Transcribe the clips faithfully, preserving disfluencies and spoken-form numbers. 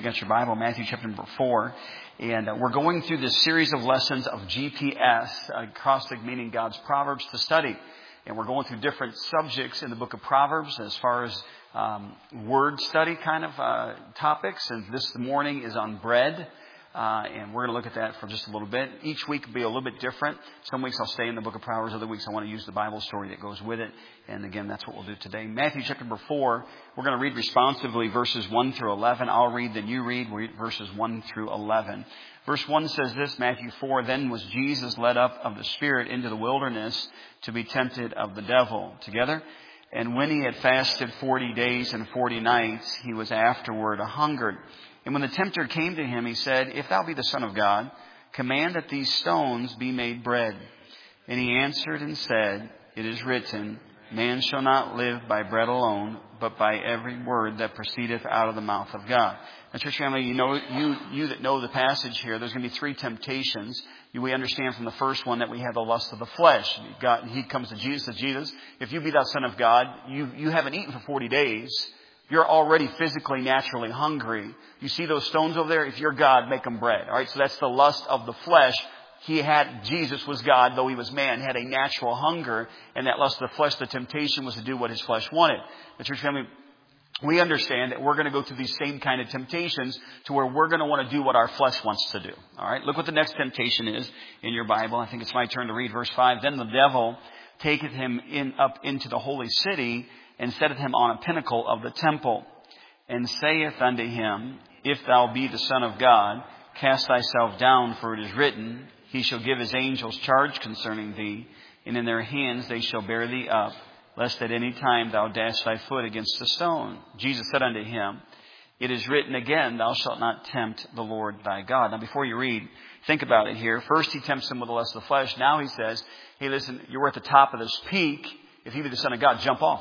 got your Bible, Matthew chapter number four. And uh, we're going through this series of lessons of G P S, acrostic meaning God's Proverbs to study. And we're going through different subjects in the book of Proverbs as far as um, word study kind of uh, topics. And this morning is on bread. Uh, and we're going to look at that for just a little bit. Each week will be a little bit different. Some weeks I'll stay in the book of Proverbs. Other weeks I want to use the Bible story that goes with it. And again, that's what we'll do today. Matthew chapter number four. We're going to read responsively verses one through eleven. I'll read, then you read. We'll read verses one through eleven. Verse one says this, Matthew four, Then was Jesus led up of the Spirit into the wilderness to be tempted of the devil. Together? And when he had fasted forty days and forty nights, he was afterward a hungered. And when the tempter came to him, he said, If thou be the Son of God, command that these stones be made bread. And he answered and said, It is written, Man shall not live by bread alone, but by every word that proceedeth out of the mouth of God. Now, church family, you know, you, you that know the passage here, there's going to be three temptations. We understand from the first one that we have the lust of the flesh. God, he comes to Jesus, says, Jesus, if you be thou Son of God, you, you haven't eaten for forty days. You're already physically, naturally hungry. You see those stones over there? If you're God, make them bread. All right, so that's the lust of the flesh. He had, Jesus was God, though he was man, had a natural hunger. And that lust of the flesh, the temptation was to do what his flesh wanted. The church family, we understand that we're going to go through these same kind of temptations to where we're going to want to do what our flesh wants to do. All right, look what the next temptation is in your Bible. I think it's my turn to read verse five. Then the devil taketh him in up into the holy city, and setteth him on a pinnacle of the temple, and saith unto him, If thou be the Son of God, cast thyself down, for it is written, He shall give his angels charge concerning thee, and in their hands they shall bear thee up, lest at any time thou dash thy foot against a stone. Jesus said unto him, It is written again, Thou shalt not tempt the Lord thy God. Now before you read, think about it here. First he tempts him with the lust of the flesh. Now he says, Hey, listen, you're at the top of this peak. If you be the Son of God, jump off.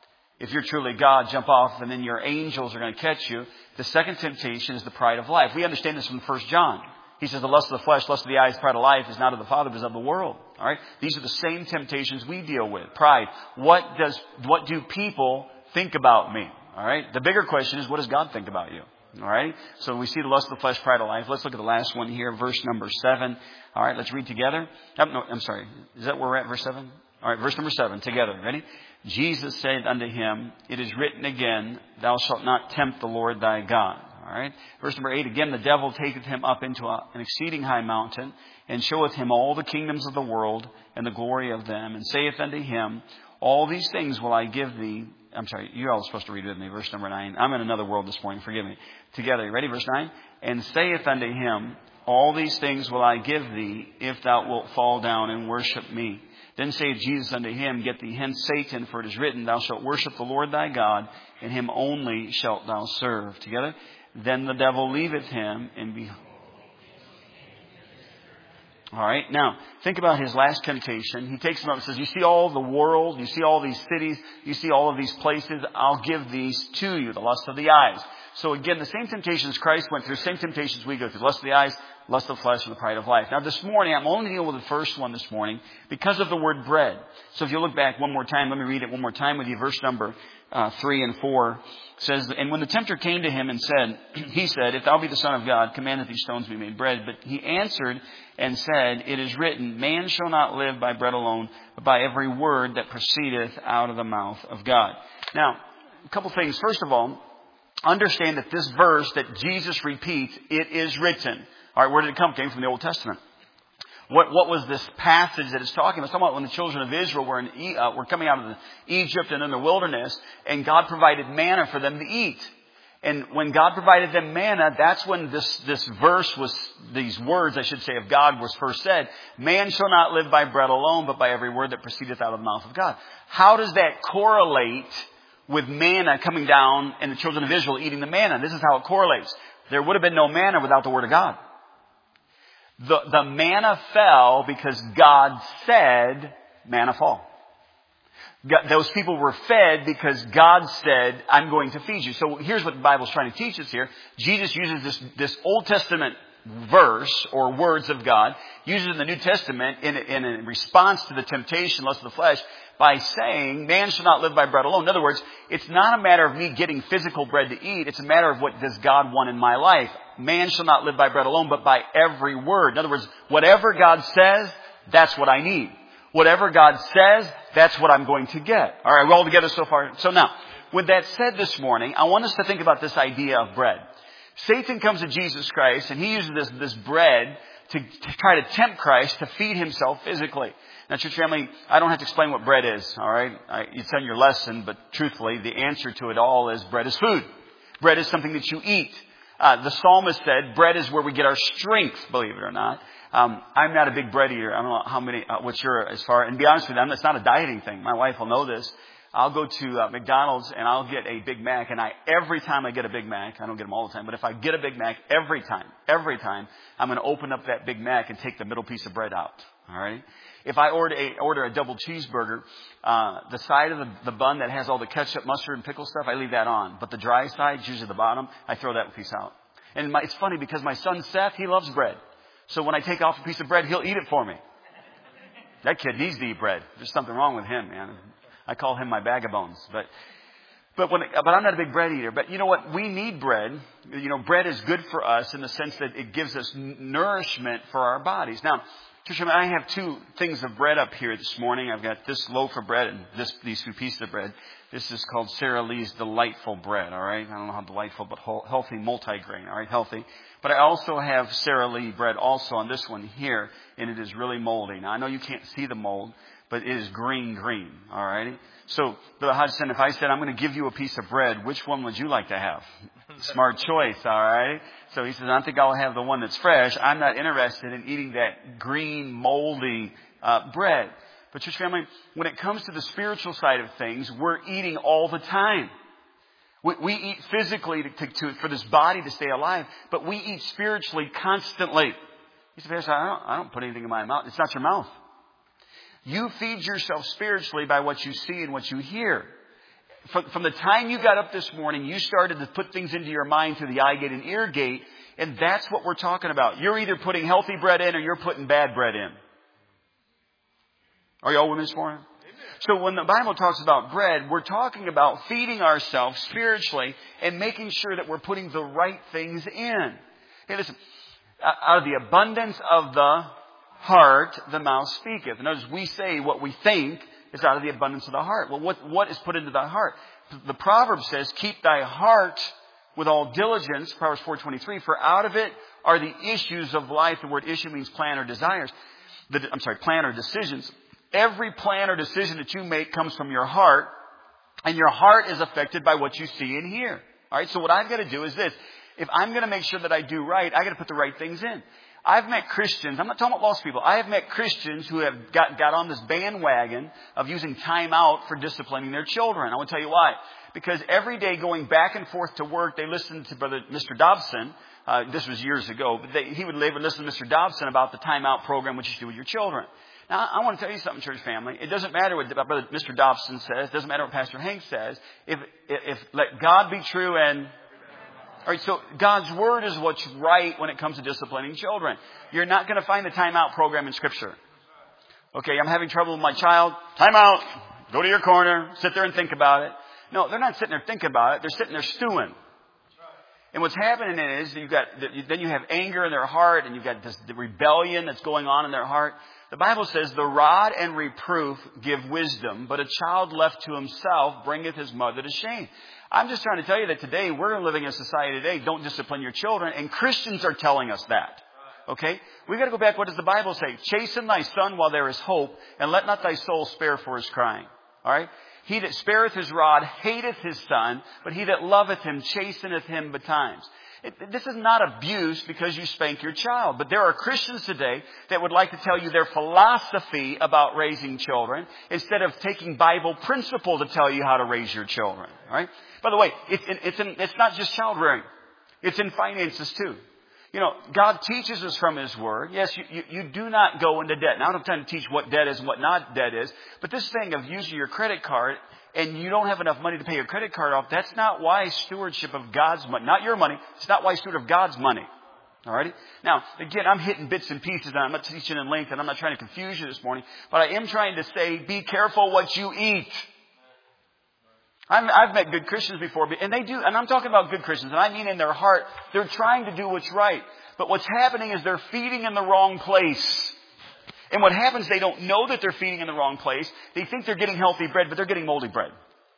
If you're truly God, jump off, and then your angels are going to catch you. The second temptation is the pride of life. We understand this from First John. He says the lust of the flesh, lust of the eyes, pride of life is not of the Father, but is of the world. All right? These are the same temptations we deal with. Pride. What does, what do people think about me? All right? The bigger question is, what does God think about you? All right? So we see the lust of the flesh, pride of life. Let's look at the last one here, verse number seven. All right, let's read together. Oh, no, I'm sorry. Is that where we're at, verse seven? All right, verse number seven, together. Ready? Jesus said unto him, It is written again, Thou shalt not tempt the Lord thy God. All right. Verse number eight, again, the devil taketh him up into a, an exceeding high mountain, and showeth him all the kingdoms of the world, and the glory of them, and saith unto him, All these things will I give thee. I'm sorry, you're all supposed to read with me. Verse number nine. I'm in another world this morning. Forgive me. Together. Ready? Verse nine. And saith unto him, All these things will I give thee, if thou wilt fall down and worship me. Then saith Jesus unto him, Get thee hence, Satan, for it is written, Thou shalt worship the Lord thy God, and him only shalt thou serve. Together. Then the devil leaveth him, and behold. All right. Now, think about his last temptation. He takes him up and says, You see all the world, you see all these cities, you see all of these places, I'll give these to you, the lust of the eyes. So again, the same temptations Christ went through, same temptations we go through, the lust of the eyes, lust of the flesh, and the pride of life. Now this morning, I'm only dealing with the first one this morning because of the word bread. So if you look back one more time, let me read it one more time with you. Verse number uh, three and four says, And when the tempter came to him and said, he said, If thou be the Son of God, command that these stones be made bread. But he answered and said, It is written, Man shall not live by bread alone, but by every word that proceedeth out of the mouth of God. Now, a couple things. First of all, understand that this verse that Jesus repeats, it is written. All right, where did it come? It came from the Old Testament. What, what was this passage that it's talking about? It's talking about when the children of Israel were, in, uh, were coming out of the Egypt and in the wilderness, and God provided manna for them to eat. And when God provided them manna, that's when this, this verse was, these words, I should say, of God was first said. Man shall not live by bread alone, but by every word that proceedeth out of the mouth of God. How does that correlate with manna coming down and the children of Israel eating the manna? This is how it correlates. There would have been no manna without the word of God. The, the manna fell because God said, manna fall. God, those people were fed because God said, I'm going to feed you. So here's what the Bible's trying to teach us here. Jesus uses this, this Old Testament verse or words of God, used in the New Testament in, in a response to the temptation, lust of the flesh, by saying, man shall not live by bread alone. In other words, it's not a matter of me getting physical bread to eat. It's a matter of what does God want in my life. Man shall not live by bread alone, but by every word. In other words, whatever God says, that's what I need. Whatever God says, that's what I'm going to get. All right, we're all together so far. So now, with that said this morning, I want us to think about this idea of bread. Satan comes to Jesus Christ, and he uses this, this bread to, to try to tempt Christ to feed himself physically. Now, church family, I don't have to explain what bread is, all right? I, it's on your lesson, but truthfully, the answer to it all is bread is food. Bread is something that you eat. Uh, the psalmist said, bread is where we get our strength, believe it or not. Um, I'm not a big bread eater. I don't know how many, uh, what's your, as far, and to be honest with you, it's not a dieting thing. My wife will know this. I'll go to uh, McDonald's and I'll get a Big Mac, and I, every time I get a Big Mac, I don't get them all the time, but if I get a Big Mac, every time, every time, I'm going to open up that Big Mac and take the middle piece of bread out. All right? If I order a, order a double cheeseburger, uh, the side of the, the bun that has all the ketchup, mustard, and pickle stuff, I leave that on. But the dry side, usually the bottom, I throw that piece out. And my, it's funny because my son Seth, he loves bread. So when I take off a piece of bread, he'll eat it for me. That kid needs to eat bread. There's something wrong with him, man. I call him my bag of bones. But but when but I'm not a big bread eater. But you know what? We need bread. You know, bread is good for us in the sense that it gives us nourishment for our bodies. Now, I have two things of bread up here this morning. I've got this loaf of bread and this these two pieces of bread. This is called Sara Lee's Delightful Bread, all right? I don't know how delightful, but healthy multigrain, all right? Healthy. But I also have Sara Lee bread also on this one here, and it is really moldy. Now, I know you can't see the mold, but it is green, green, all right? So, Brother Hodgson, if I said, I'm going to give you a piece of bread, which one would you like to have? Smart choice, all right? So he says, I don't think I'll have the one that's fresh. I'm not interested in eating that green, moldy uh, bread. But church family, when it comes to the spiritual side of things, we're eating all the time. We, we eat physically to, to, to, for this body to stay alive, but we eat spiritually constantly. He said, Pastor, I don't, I don't put anything in my mouth. It's not your mouth. You feed yourself spiritually by what you see and what you hear. From, from the time you got up this morning, you started to put things into your mind through the eye gate and ear gate, and that's what we're talking about. You're either putting healthy bread in or you're putting bad bread in. Are you all with me this morning? So when the Bible talks about bread, we're talking about feeding ourselves spiritually and making sure that we're putting the right things in. Hey, listen, out of the abundance of the heart, the mouth speaketh. In other words, we say what we think is out of the abundance of the heart. Well, what, what is put into the heart? The proverb says, keep thy heart with all diligence, Proverbs four twenty-three, for out of it are the issues of life. The word issue means plan or desires. The, I'm sorry, plan or decisions. Every plan or decision that you make comes from your heart, and your heart is affected by what you see and hear. All right, so what I've got to do is this. If I'm going to make sure that I do right, I've got to put the right things in. I've met Christians, I'm not talking about lost people, I have met Christians who have got, got on this bandwagon of using time out for disciplining their children. I want to tell you why. Because every day going back and forth to work, they listen to Brother Mister Dobson. Uh, this was years ago, but they, he would, they would listen to Mister Dobson about the time out program, which you should do with your children. Now, I want to tell you something, church family. It doesn't matter what Brother Mister Dobson says. It doesn't matter what Pastor Hank says. If, if, if let God be true and... All right, so God's Word is what's right when it comes to disciplining children. You're not going to find the timeout program in Scripture. Okay, I'm having trouble with my child. Time out. Go to your corner. Sit there and think about it. No, they're not sitting there thinking about it. They're sitting there stewing. And what's happening is you've got, then you have anger in their heart, and you've got this the rebellion that's going on in their heart. The Bible says, the rod and reproof give wisdom, but a child left to himself bringeth his mother to shame. I'm just trying to tell you that today, we're living in a society today, don't discipline your children, and Christians are telling us that. Okay? We've got to go back, what does the Bible say? Chasten thy son while there is hope, and let not thy soul spare for his crying. Alright? He that spareth his rod hateth his son, but he that loveth him chasteneth him betimes. It, this is not abuse because you spank your child. But there are Christians today that would like to tell you their philosophy about raising children instead of taking Bible principle to tell you how to raise your children. All right? By the way, it, it, it's, in, it's not just child rearing. It's in finances too. You know, God teaches us from His Word. Yes, you, you, you do not go into debt. Now, I don't have time to teach what debt is and what not debt is. But this thing of using your credit card and you don't have enough money to pay your credit card off, that's not wise stewardship of God's money. Not your money. It's not wise steward of God's money. Alrighty? Now, again, I'm hitting bits and pieces, and I'm not teaching in length, and I'm not trying to confuse you this morning, but I am trying to say, be careful what you eat. I'm, I've met good Christians before, and they do, and I'm talking about good Christians, and I mean in their heart, they're trying to do what's right. But what's happening is they're feeding in the wrong place. And what happens, they don't know that they're feeding in the wrong place. They think they're getting healthy bread, but they're getting moldy bread.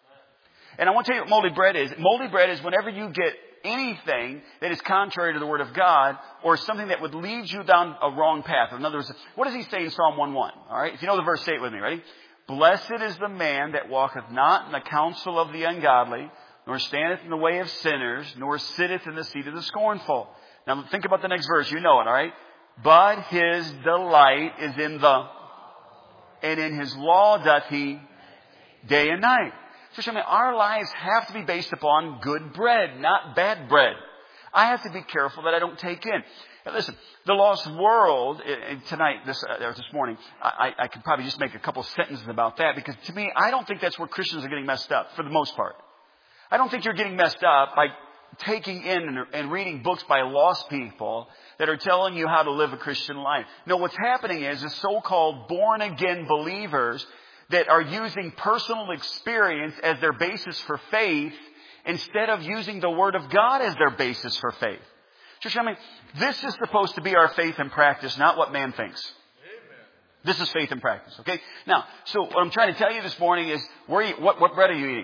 And I want to tell you what moldy bread is. Moldy bread is whenever you get anything that is contrary to the Word of God or something that would lead you down a wrong path. In other words, what does he say in Psalm one one? All right, if you know the verse, say it with me. Ready? Blessed is the man that walketh not in the counsel of the ungodly, nor standeth in the way of sinners, nor sitteth in the seat of the scornful. Now think about the next verse. You know it, all right? But his delight is in the, and in his law doth he day and night. So I mean, our lives have to be based upon good bread, not bad bread. I have to be careful that I don't take in. Now listen, the lost world, tonight, this, uh, or this morning, I, I could probably just make a couple sentences about that, because to me, I don't think that's where Christians are getting messed up, for the most part. I don't think you're getting messed up by taking in and, and reading books by lost people that are telling you how to live a Christian life. No, what's happening is the so-called born-again believers that are using personal experience as their basis for faith instead of using the Word of God as their basis for faith. Church, I mean, this is supposed to be our faith and practice, not what man thinks. Amen. This is faith and practice, okay? Now, so what I'm trying to tell you this morning is, where you, what, what bread are you eating?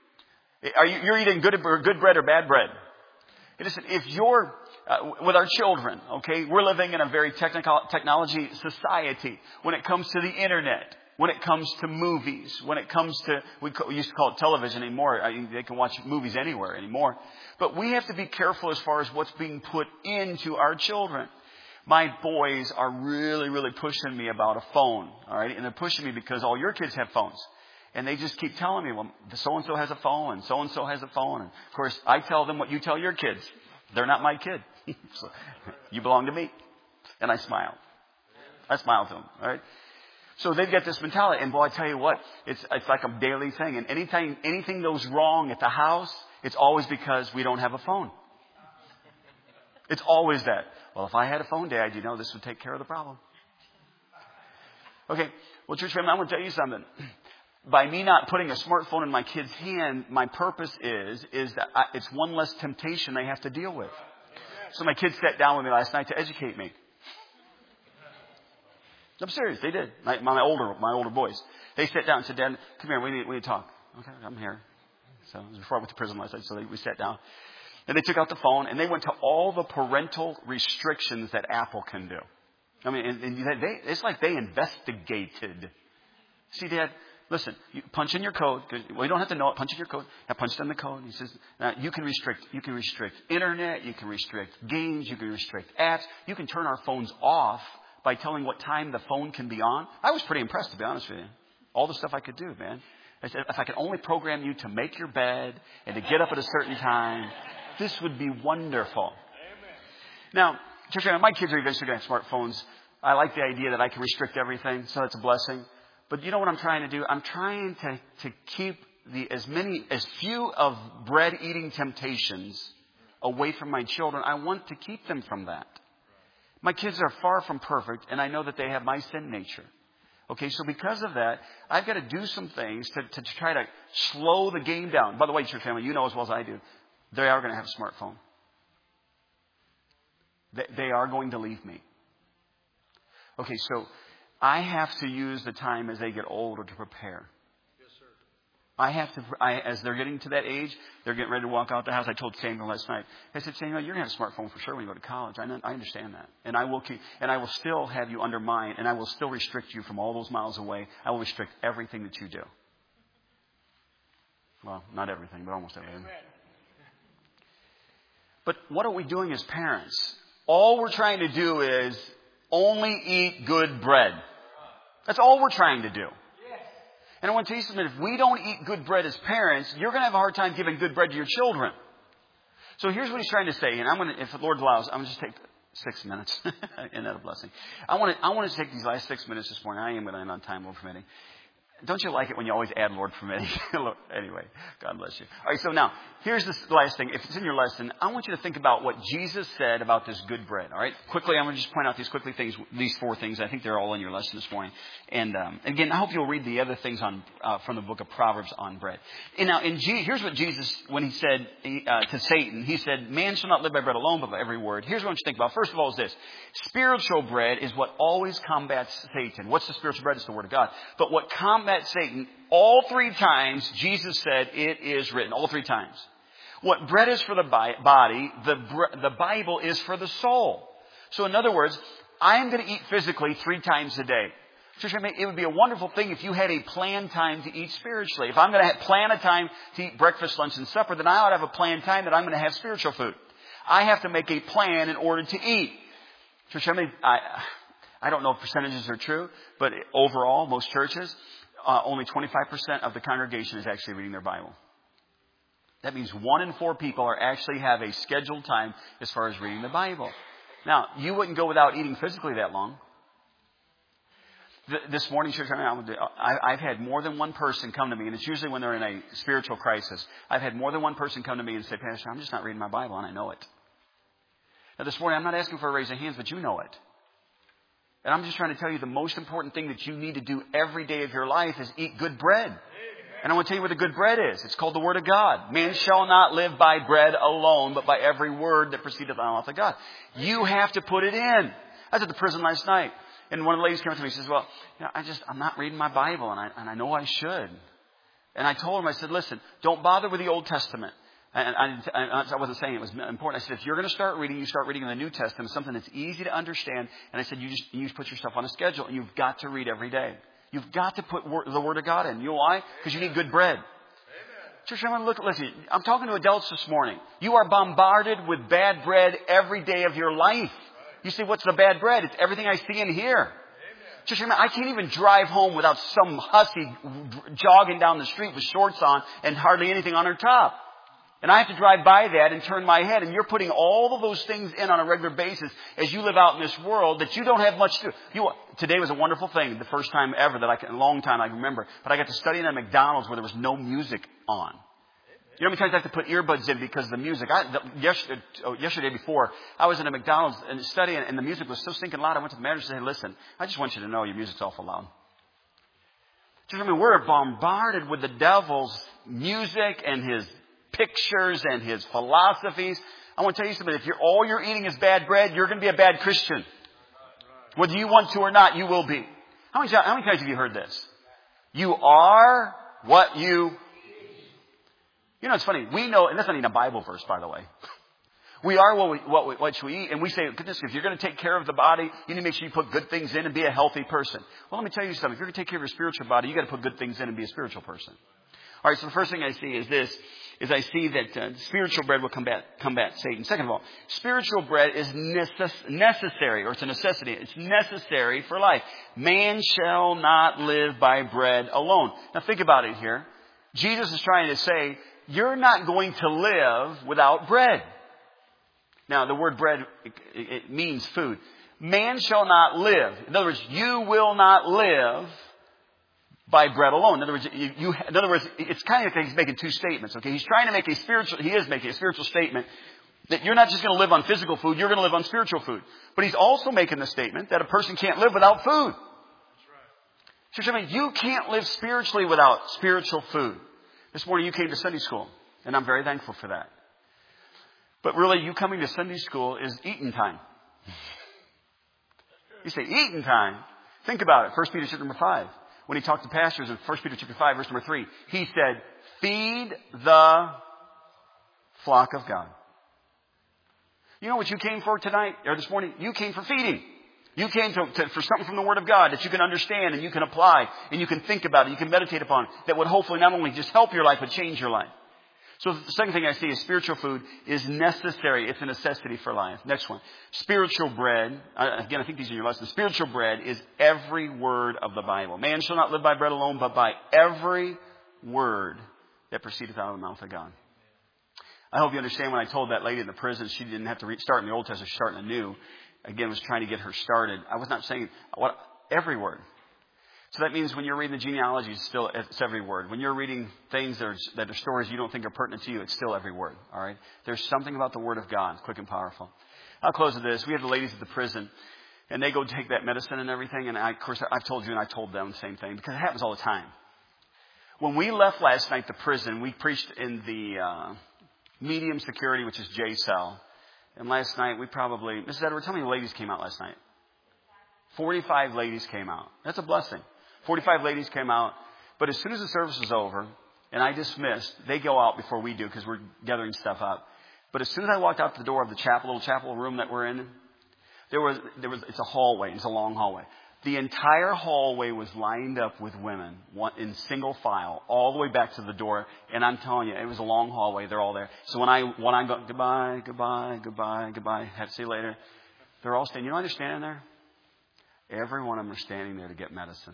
Are you you're eating good, good bread or bad bread? And listen, if you're, uh, with our children, okay, we're living in a very technical technology society when it comes to the internet. When it comes to movies, when it comes to, we, we used to call it television anymore. I mean, they can watch movies anywhere anymore. But we have to be careful as far as what's being put into our children. My boys are really, really pushing me about a phone. All right. And they're pushing me because all your kids have phones. And they just keep telling me, well, so-and-so has a phone and so-and-so has a phone. And of course, I tell them what you tell your kids. They're not my kid. So, you belong to me. And I smile. I smile to them. All right. So they've got this mentality, and boy, I tell you what, it's it's like a daily thing. And anytime anything goes wrong at the house, it's always because we don't have a phone. It's always that. Well, if I had a phone, Dad, you know, this would take care of the problem. Okay, well, church family, I want to tell you something. By me not putting a smartphone in my kid's hand, my purpose is is that I, it's one less temptation they have to deal with. So my kids sat down with me last night to educate me. I'm serious. They did. My, my older, my older boys. They sat down and said, "Dad, come here. We need, we need to talk." Okay, I'm here. So it was before I went to prison last night. So they, we sat down. Then they took out the phone and they went to all the parental restrictions that Apple can do. I mean, and, and they, it's like they investigated. See, Dad, listen. You punch in your code. Well, you don't have to know it. Punch in your code. I punched in the code. He says, now, "You can restrict. You can restrict internet. You can restrict games. You can restrict apps. You can turn our phones off by telling what time the phone can be on." I was pretty impressed, to be honest with you. All the stuff I could do, man. I said, if I could only program you to make your bed and to get up at a certain time, this would be wonderful. Amen. Now, church, my kids are eventually going to have smartphones. I like the idea that I can restrict everything, so that's a blessing. But you know what I'm trying to do? I'm trying to, to keep the as many, as few of bread-eating temptations away from my children. I want to keep them from that. My kids are far from perfect, and I know that they have my sin nature. Okay, so because of that, I've got to do some things to, to, to try to slow the game down. By the way, church family, you know as well as I do, they are going to have a smartphone. They, they are going to leave me. Okay, so I have to use the time as they get older to prepare. I have to, I, as they're getting to that age, they're getting ready to walk out the house. I told Samuel last night. I said, Samuel, you're going to have a smartphone for sure when you go to college. I, I understand that. And I will keep, and I will still have you under mine, and I will still restrict you from all those miles away. I will restrict everything that you do. Well, not everything, but almost everything. But what are we doing as parents? All we're trying to do is only eat good bread. That's all we're trying to do. And I want to tell you something. If we don't eat good bread as parents, you're going to have a hard time giving good bread to your children. So here's what he's trying to say. And I'm going to, if the Lord allows, I'm going to just take six minutes. Isn't that a blessing? I want to, I want to take these last six minutes this morning. I am going to end on time, Lord permitting. Don't you like it when you always add Lord permitting? Anyway, God bless you. All right, so now, here's the last thing. If it's in your lesson, I want you to think about what Jesus said about this good bread. All right? Quickly, I'm going to just point out these quickly things, these four things. I think they're all in your lesson this morning. And um, again, I hope you'll read the other things on uh, from the book of Proverbs on bread. And now, in G- here's what Jesus, when he said uh, to Satan, he said, man shall not live by bread alone, but by every word. Here's what I want you to think about. First of all is this. Spiritual bread is what always combats Satan. What's the spiritual bread? It's the Word of God. But what combats Satan, all three times, Jesus said, it is written. All three times. What bread is for the body, the, the Bible is for the soul. So in other words, I am going to eat physically three times a day. Church, I mean, it would be a wonderful thing if you had a planned time to eat spiritually. If I'm going to plan a time to eat breakfast, lunch, and supper, then I ought to have a planned time that I'm going to have spiritual food. I have to make a plan in order to eat. Church, I mean, I, I don't know if percentages are true, but overall, most churches, Uh, only twenty-five percent of the congregation is actually reading their Bible. That means one in four people are actually have a scheduled time as far as reading the Bible. Now, you wouldn't go without eating physically that long. Th- this morning, church, I, I've had more than one person come to me, and it's usually when they're in a spiritual crisis. I've had more than one person come to me and say, Pastor, I'm just not reading my Bible, and I know it. Now, this morning, I'm not asking for a raise of hands, but you know it. And I'm just trying to tell you the most important thing that you need to do every day of your life is eat good bread. And I want to tell you what the good bread is. It's called the Word of God. Man shall not live by bread alone, but by every word that proceedeth out of the mouth of God. You have to put it in. I was at the prison last night, and one of the ladies came up to me and says, well, you know, I just, I'm not reading my Bible, and I, and I know I should. And I told him, I said, listen, don't bother with the Old Testament. And I, I wasn't saying it was important. I said, if you're going to start reading, you start reading in the New Testament, something that's easy to understand. And I said, you just, you just put yourself on a schedule, and you've got to read every day. You've got to put wor- the Word of God in. You know why? Because you need good bread. Amen. Church, I'm going to look, listen, I'm talking to adults this morning. You are bombarded with bad bread every day of your life. You say, what's the bad bread? It's everything I see and hear. Church, I can't even drive home without some hussy jogging down the street with shorts on and hardly anything on her top. And I have to drive by that and turn my head. And you're putting all of those things in on a regular basis as you live out in this world that you don't have much to do. You, today was a wonderful thing. The first time ever that I can, a long time I can remember. But I got to study in a McDonald's where there was no music on. You know how many times I have to put earbuds in because of the music? I, the, yesterday, oh, yesterday before, I was in a McDonald's and studying, and the music was so stinking loud. I went to the manager and said, hey, listen, I just want you to know your music's awful loud. Do you know what I mean? We're bombarded with the devil's music and his pictures and his philosophies. I want to tell you something. If you're, all you're eating is bad bread, you're going to be a bad Christian. Whether you want to or not, you will be. How many, how many times have you heard this? You are what you... You know, it's funny. We know, and that's not even a Bible verse, by the way. We are what we, what we, what we eat. And we say, goodness, if you're going to take care of the body, you need to make sure you put good things in and be a healthy person. Well, let me tell you something. If you're going to take care of your spiritual body, you got to put good things in and be a spiritual person. All right, so the first thing I see is this, is I see that uh, spiritual bread will combat, combat Satan. Second of all, spiritual bread is necess- necessary, or it's a necessity. It's necessary for life. Man shall not live by bread alone. Now think about it here. Jesus is trying to say, you're not going to live without bread. Now, the word bread, it, it means food. Man shall not live. In other words, you will not live by bread alone. In other words, you, you, in other words, it's kind of like he's making two statements. Okay, he's trying to make a spiritual. He is making a spiritual statement that you're not just going to live on physical food. You're going to live on spiritual food. But he's also making the statement that a person can't live without food. That's right. So, I mean, you can't live spiritually without spiritual food. This morning you came to Sunday school, and I'm very thankful for that. But really, you coming to Sunday school is eating time. You say, eating time? Think about it. First Peter chapter number five. When he talked to pastors in First Peter chapter five, verse number three, he said, feed the flock of God. You know what you came for tonight, or this morning? You came for feeding. You came to, to, for something from the Word of God that you can understand and you can apply and you can think about it, you can meditate upon, that would hopefully not only just help your life, but change your life. So the second thing I see is spiritual food is necessary. It's a necessity for life. Next one. Spiritual bread. Again, I think these are your lessons. Spiritual bread is every word of the Bible. Man shall not live by bread alone, but by every word that proceedeth out of the mouth of God. I hope you understand when I told that lady in the prison she didn't have to re- start in the Old Testament, she's starting anew. Again, was trying to get her started. I was not saying what every word. So that means when you're reading the genealogy, it's still, it's every word. When you're reading things that are, that are stories you don't think are pertinent to you, it's still every word. All right? There's something about the Word of God, quick and powerful. I'll close with this. We have the ladies at the prison, and they go take that medicine and everything. And I, of course, I've told you and I told them the same thing because it happens all the time. When we left last night, the prison, we preached in the uh, medium security, which is J cell. And last night, we probably, Missus Edwards, how many ladies came out last night? forty-five ladies came out. That's a blessing. forty-five ladies came out. But as soon as the service was over and I dismissed, they go out before we do because we're gathering stuff up. But as soon as I walked out the door of the chapel, little chapel room that we're in, there was, there was, it's a hallway. It's a long hallway. The entire hallway was lined up with women one, in single file all the way back to the door. And I'm telling you, it was a long hallway. They're all there. So when I, when I go, goodbye, goodbye, goodbye, goodbye, have to see you later, they're all standing. You know why they're standing there? Every one of them are standing there to get medicine.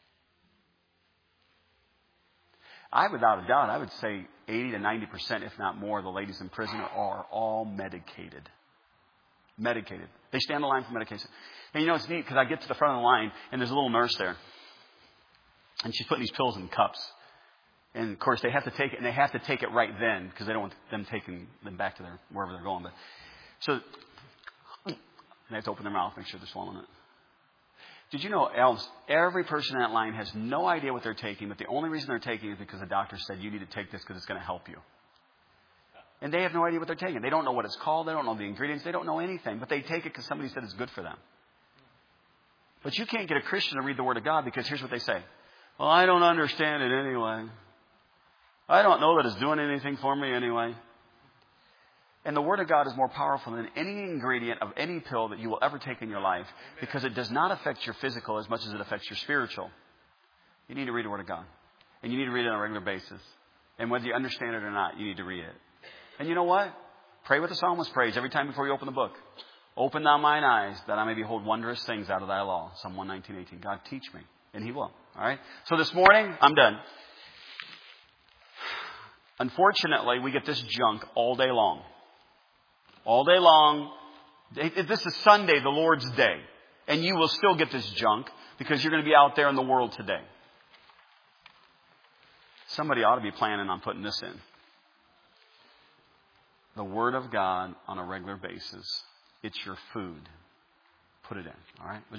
I, without a doubt, I would say eighty to ninety percent, if not more, of the ladies in prison are all medicated. Medicated. They stand in line for medication. And you know, it's neat because I get to the front of the line and there's a little nurse there. And she's putting these pills in cups. And of course, they have to take it, and they have to take it right then because they don't want them taking them back to their wherever they're going. But so they have to open their mouth, make sure they're swallowing it. Did you know else every person in that line has no idea what they're taking, but the only reason they're taking it is because the doctor said you need to take this because it's going to help you. And they have no idea what they're taking. They don't know what it's called. They don't know the ingredients. They don't know anything, but they take it because somebody said it's good for them. But you can't get a Christian to read the Word of God because here's what they say. Well, I don't understand it anyway. I don't know that it's doing anything for me anyway. And the Word of God is more powerful than any ingredient of any pill that you will ever take in your life because it does not affect your physical as much as it affects your spiritual. You need to read the Word of God. And you need to read it on a regular basis. And whether you understand it or not, you need to read it. And you know what? Pray what the psalmist prays every time before you open the book. Open thou mine eyes that I may behold wondrous things out of thy law. Psalm one nineteen, eighteen. God, teach me. And he will. All right? So this morning, I'm done. Unfortunately, we get this junk all day long. All day long. This is Sunday, the Lord's day. And you will still get this junk because you're going to be out there in the world today. Somebody ought to be planning on putting this in. The Word of God on a regular basis. It's your food. Put it in. All right?